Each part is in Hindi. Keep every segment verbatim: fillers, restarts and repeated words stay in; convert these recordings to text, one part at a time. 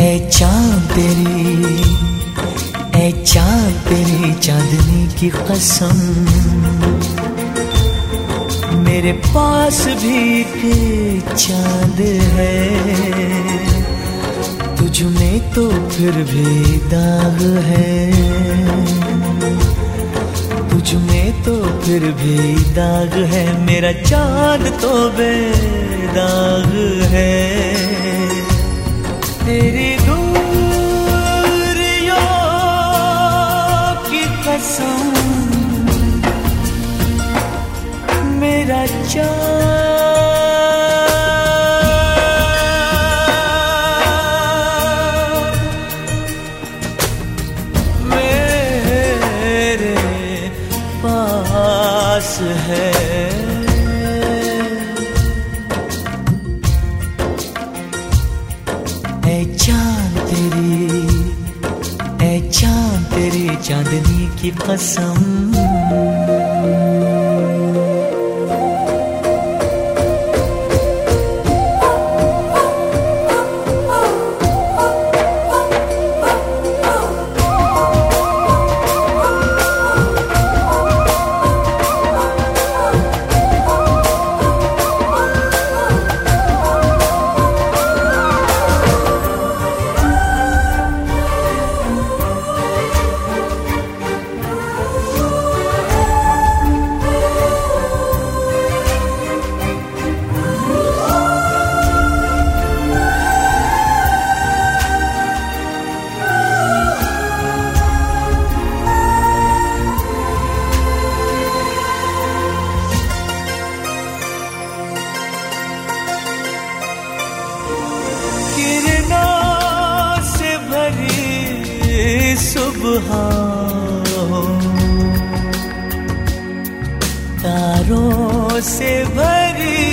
ए चाँद तेरी, ए चाँद तेरी चांदनी की कसम, मेरे पास भी एक चाँद है, तुझ में तो फिर भी दाग है, तुझ में तो फिर भी दाग है, मेरा चाँद तो बेदाग है। तेरी दूरियों की कसम, मेरा चाँद मेरे पास है। ए चाँद तेरी, ए चाँद तेरी चांदनी की कसम। सुबह तारों से भरी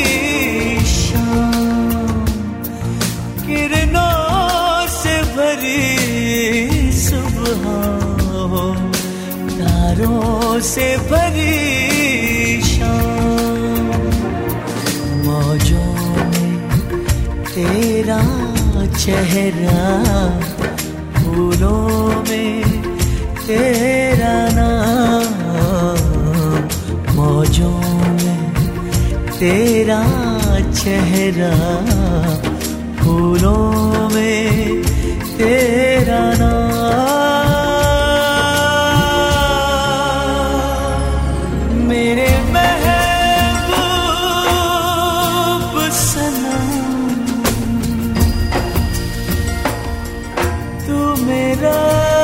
शाम, किरणों से भरी सुबह, तारों से भरी शाम, मौजों में तेरा चेहरा, फूलों में तेरा नाम, मौजों में तेरा चेहरा, फूलों में तेरा नाम, मेरे महबूब सनम, तू मेरा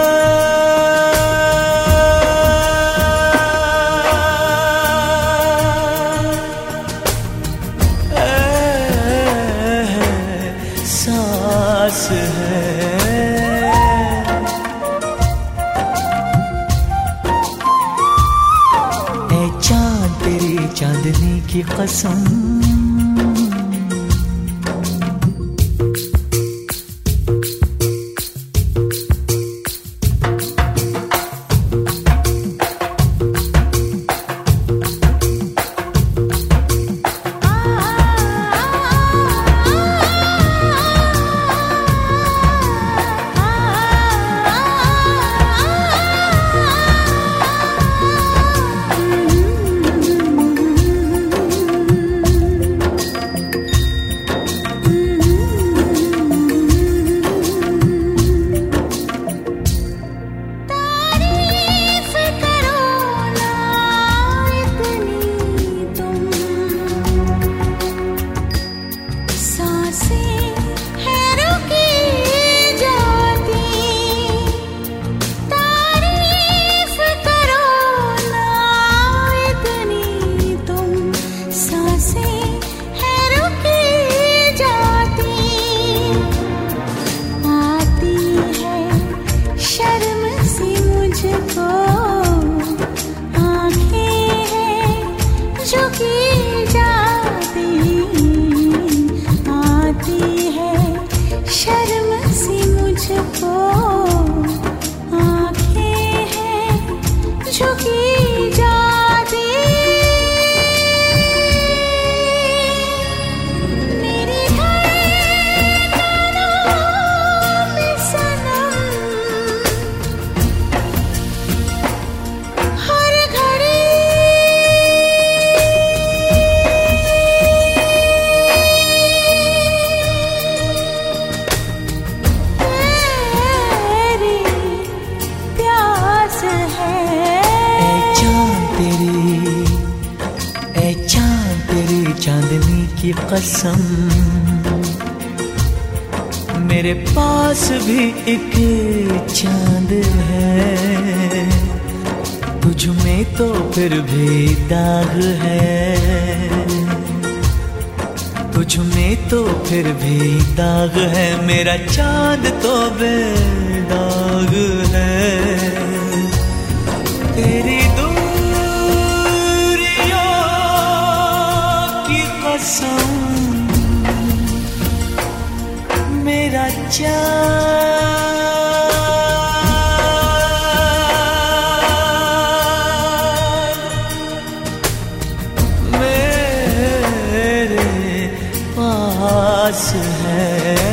एहसास है। ए चाँद तेरी चांदनी की कसम। चांदनी की कसम, मेरे पास भी एक चांद है, तुझ में तो फिर भी दाग है, तुझ में तो फिर भी दाग है, मेरा चांद तो बेदाग है। तेरी दूरियों की कसम, मेरा चांद मेरे पास है।